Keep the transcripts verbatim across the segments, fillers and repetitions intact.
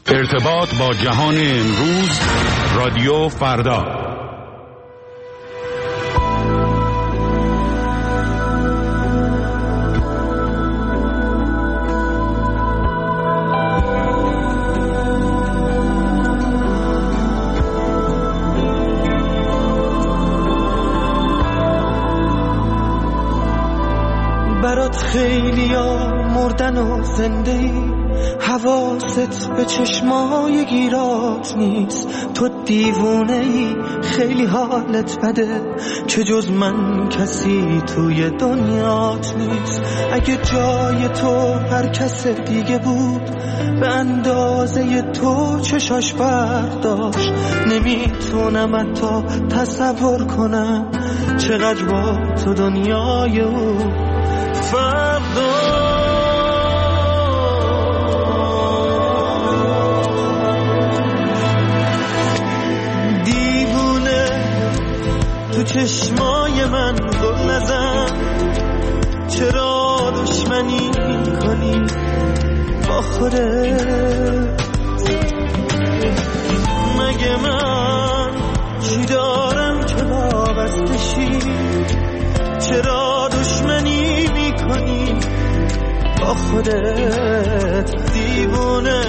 ارتباط با جهان امروز، رادیو فردا. برات خیلی ها مردن و زنده ای، حواست به چشمای گیرات نیست. تو دیوونه ای، خیلی حالت بده، چه جز من کسی توی دنیات نیست. اگه جای تو هر کس دیگه بود، به اندازه تو چشاش برق داشت. نمیتونم حتی تصور کنم چقدر با تو دنیای او فرق داشت. تو چشمای من گل نزن، چرا دشمنی کنی با خودت؟ مگه من چی دارم که وابسته شی؟ چرا دشمنی میکنی با خودت دیوونه؟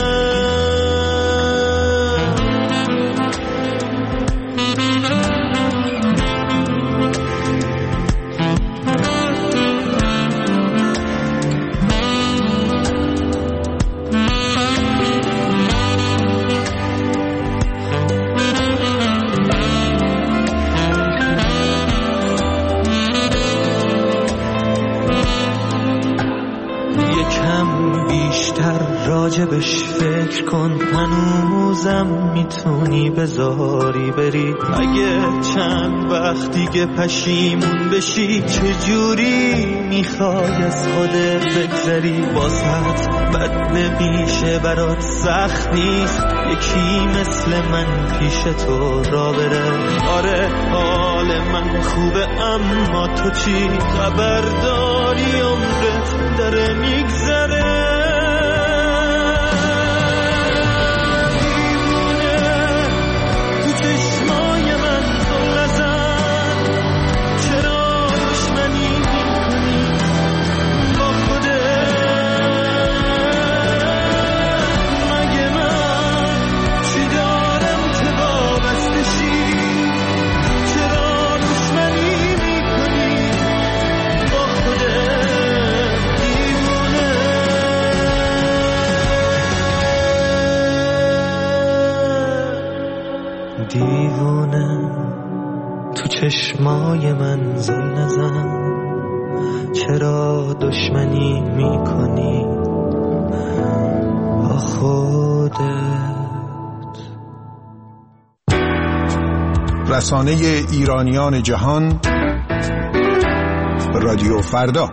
راجبش فکر کن، هنوزم میتونی بذاری بری. اگه چند وقت دیگه پشیمون بشی، چجوری میخوای از خودت بگذری؟ باست بد نمیشه، برات سخت نیست یکی مثل من پیش تو را بره. آره حال من خوبه، اما تو چی خبر داری؟ عمرت داره میگذره. دیوونه تو چشمای من زل نزن، چرا دشمنی میکنی با خودت؟ رسانه ایرانیان جهان، رادیو فردا.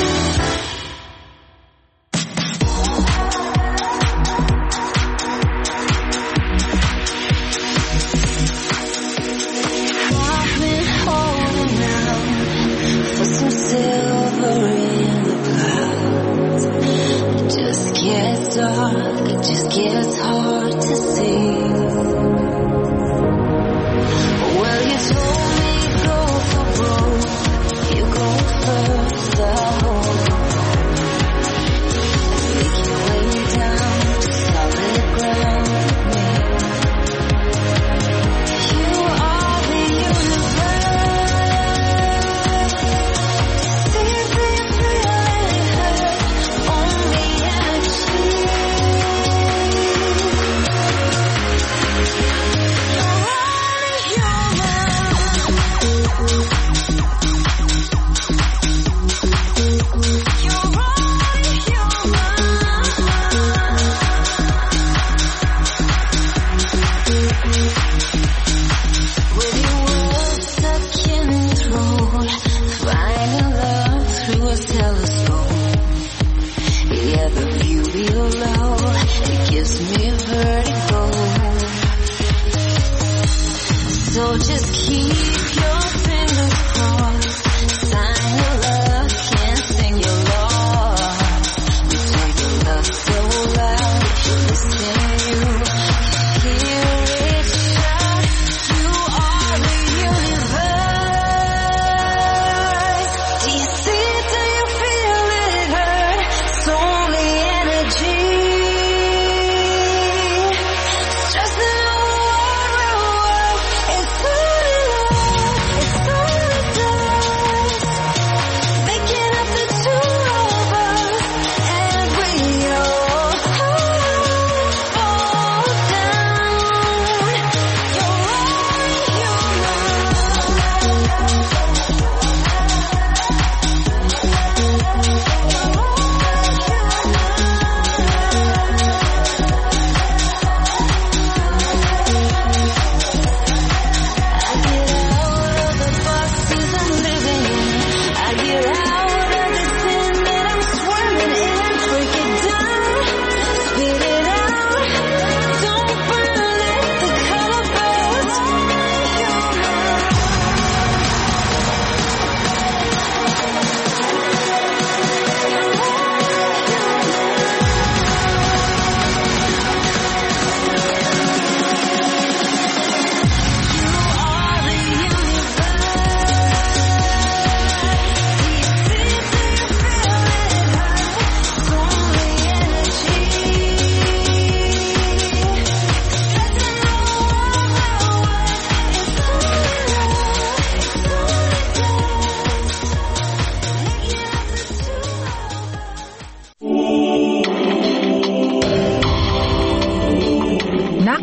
So just keep your fingers crossed. Sign your love, can't sing your law. We take your love so loud, if you listen.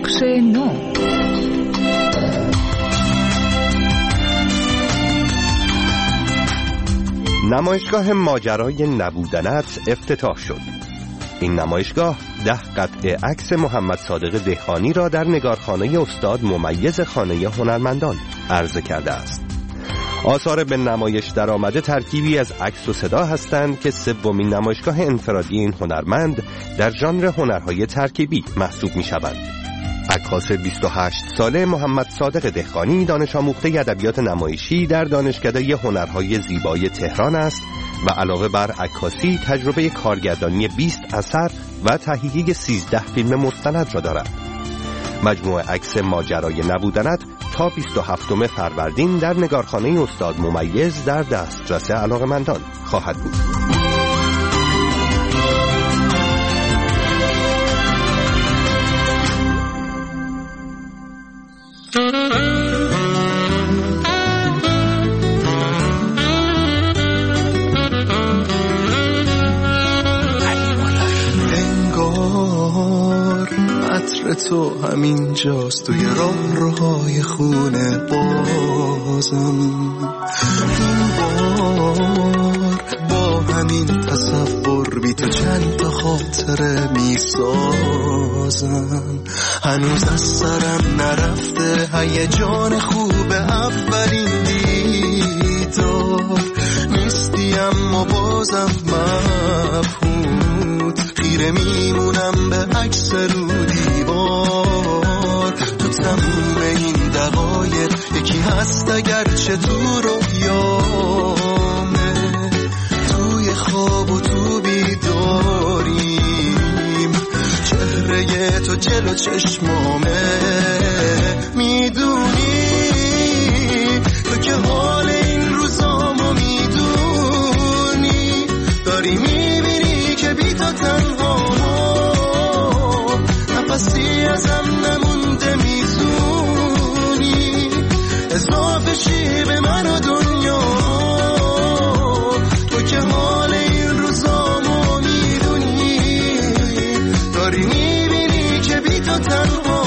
بخش نو. نمایشگاه ماجرای نبودنت افتتاح شد. این نمایشگاه ده قطعه عکس محمد صادق دهقانی را در نگارخانه استاد ممیز خانه هنرمندان عرضه کرده است. آثار به نمایش درآمده ترکیبی از عکس و صدا هستند که سومین نمایشگاه انفرادی این هنرمند در ژانر هنرهای ترکیبی محسوب می‌شوند. عکاس بیست و هشت ساله محمد صادق دهقانی دانش آموخته ادبیات نمایشی در دانشکده هنرهای زیبای تهران است و علاوه بر عکاسی تجربه کارگردانی بیست اثر و تهیه سیزده فیلم مستند را دارد. مجموعه عکس ماجرای نبودنت تا بیست و هفتم فروردین در نگارخانه استاد ممیز در دسترس علاقه‌مندان خواهد بود. تو همین جاست توی راه روهای خونه بازم، این بار با همین تصور بی تو چند تا خاطره می سازم. هنوز از سرم نرفته هیجان خوب اولین دیدار، نیستی اما بازم مبهوت، خیره میمونم به عکس رو دیوار. تو تموم این دقایق یکی هست اگرچه تو رویامه، توی خواب و تو بیداریم، چهره تو جلو چشمامه. میدونی تو که حال این روزامو میدونی، داری میبینی که بی تو تنها نفسی ازم نمونده، میتونی اضافه شی به من و دنیا. تو که حال این روزامو میدونی، داری میبینی که بی تو تنها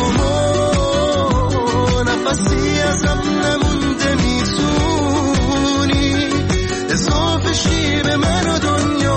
نفسی ازم نمونده، میتونی اضافه شی به من و دنیا.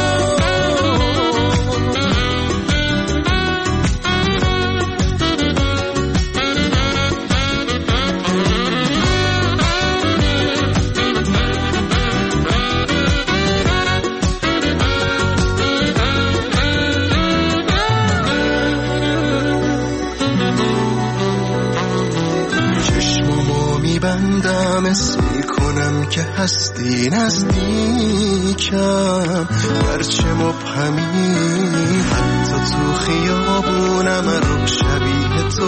بندم اسم میکنم که هستی نزدیکم، گرچه مبهمی حتی تو خیابونم رو شبیه تو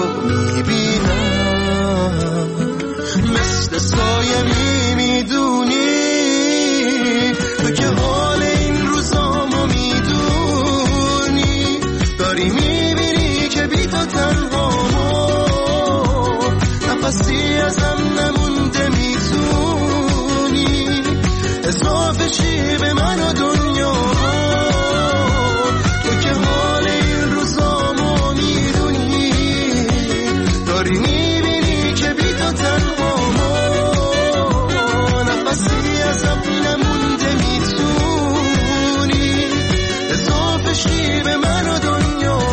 میبینم، مثل سایه میمیدونی، تو که حال این روزامو میدونی، داری میبینی که بی تو تنها نفسی ازم نمونده، میتونی اضافه شی به من و دنیا. تو که حال این روزامو میدونی، داری میبینی که بی تو تنها نفسی ازم نمونده، میتونی اضافه شی به من و دنیا.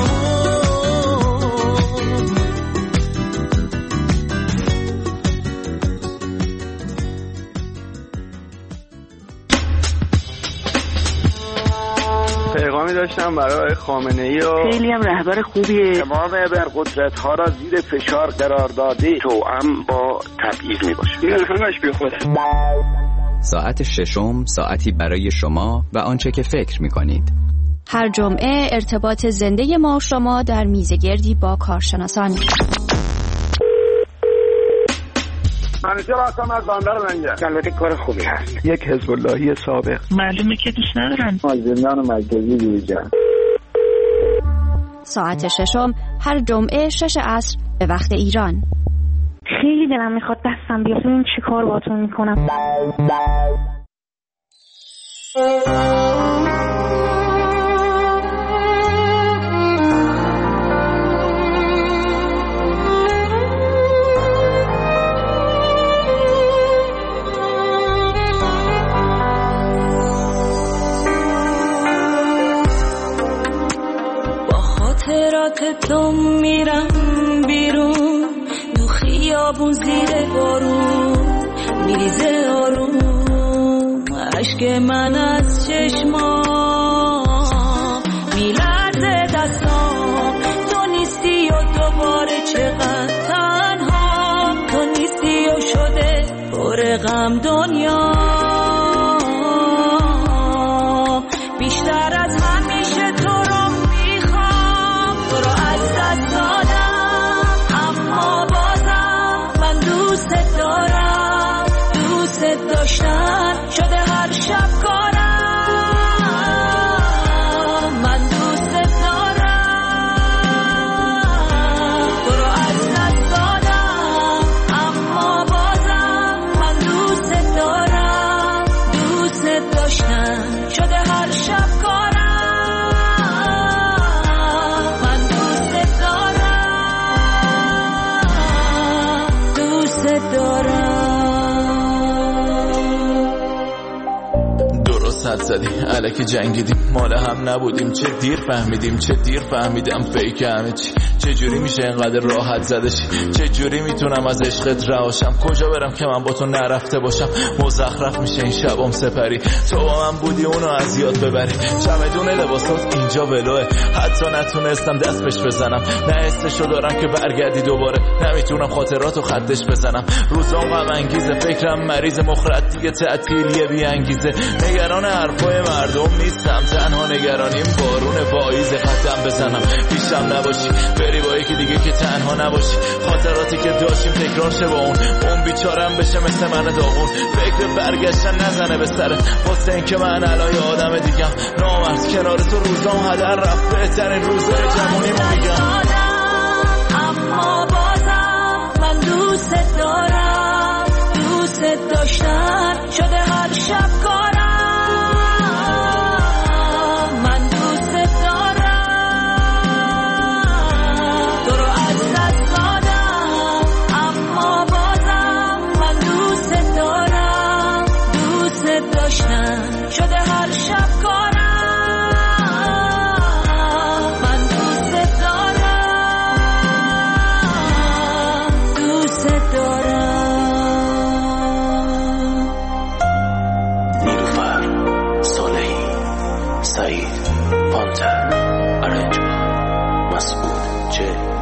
پیغامی داشتم برای خامنه‌ای و خیلی هم رهبر خوبیه، تمام ابرقدرت ها را زیر فشار قرار داده، توأم با تبعیض می باشه. این همش بی خوده. ساعت ششم ساعتی برای شما و آنچه که فکر می کنید. هر جمعه ارتباط زنده ما و شما در میزگردی با کارشناسان. منیجر هستم از بندر منگه. البته کار خوبی هست. یک حزب اللهی سابق. معلومه که دوست ندارن. از زندان مرکزی بیرون. ساعت ششم هر جمعه شش عصر به وقت ایران. خیلی دلم میخواد دستم بیاد، این چی کار باتون میکنم. خاطرات تو میرم بیرون، تو خیابون زیر بارون میریزه آروم، عشق من از چشمام میلرزه دستام. تو نیستی و دوباره چقدر تنها، تو نیستی و شده پر غم دنیا. بیشتر از همیشه تو رو میخوام، تو رو از دست دادم اما بازم من دوست دارم. دوست داشتن شده هر شب کارم، من دوست دارم. تو رو از دست دادم اما بازم من دوست دارم. دوست داشتن شده هر شب کارم، من دوست دارم. دوست دارم. حد زدی الکی جنگیدیم، مال هم نبودیم، چه دیر فهمیدیم، چه دیر فهمیدم فیک همه چی. چه جوری میشه اینقدر راحت زده شی؟ چه جوری میتونم از عشقت رهاشم؟ کجا برم که من با تو نرفته باشم؟ مزخرف میشه این شبام سپری، تو با من بودی اونو از یاد ببری. چمدون لباسات اینجا ولوه، حتی نتونستم دست بهش بزنم. نه حسشو دارم که برگردی دوباره، نمیتونم خاطراتو خطش بزنم. روزام غم انگیزه، فکرم مریض، مخرط دیگه تعطیلیه بی انگیزه. نگران حرفای مردم نیستم، تنها نگرانیم بارون پاییز. خطم بزنم پیشم نباشی، بری با یکی دیگه که تنها نباشی. خاطراتی که داشتیم تکرار شه با اون، اون بیچارم بشه مثل من داغون. فکر برگشتن نزنه به سرت، واسه این که من الان یه آدم دیگم. نامرد کنار تو روزام هدر رفت، بهترین روزای جوونیمو میگم. اما بازم من دوست دارم. دوست داشتن شده هر شب کارم، من دوست دارم. تو رو از دست دادم اما بازم من دوست دارم. دوست داشتن شده هر شب کارم، من دوست دارم. دوست دارم. نیلوفر صالحی، سعید پانتر، ارنجبان، مسعود چه